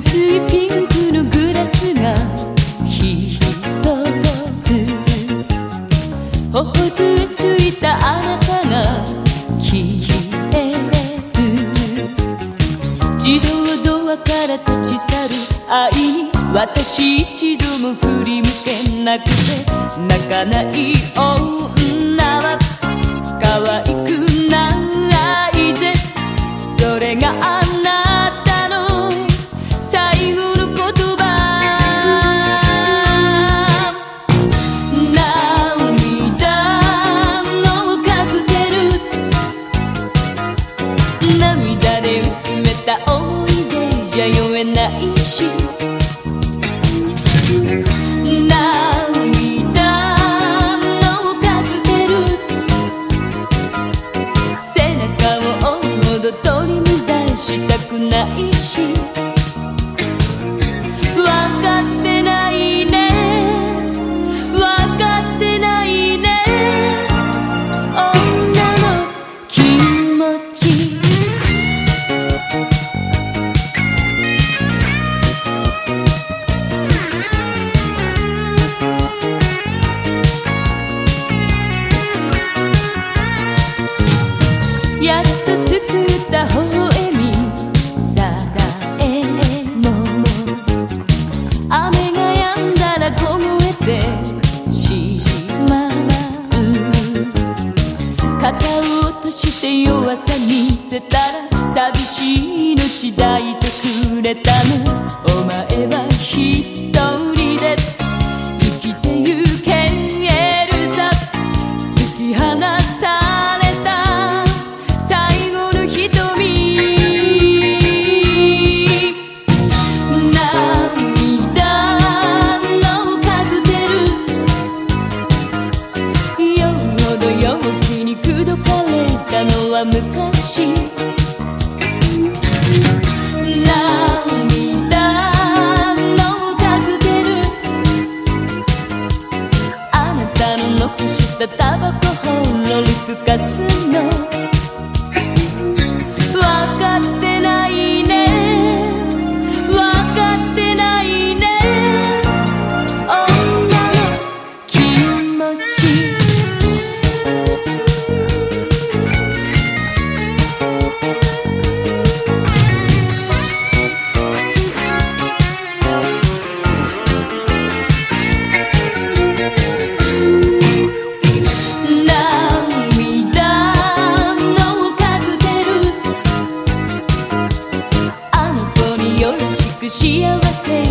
薄いピンクのグラスがひとつ頬杖ついたあなたが消える。自動ドアから立ち去る愛に私一度も振り向けなくて、泣かない女は可愛くないぜ。それがあなたの最後の言葉。涙のカクテル、涙で薄めた思い出じゃ酔えないし、取り乱したくないし、わかってないね、わかってないね、女の気持ち。やっと作った微笑みさえも、雨が止んだら凍えてしまう。肩を落として弱さ見せたら、寂しい命抱いてくれたの。お前は一人で生きてゆけるさ。突き放された最後の瞳。涙のカクテル、酔うほど陽気に口説かれたのは昔。涙のカクテル、あなたの残したタバコほろりふかすの。わかってないね、わかってないね、女の気持ち。幸せ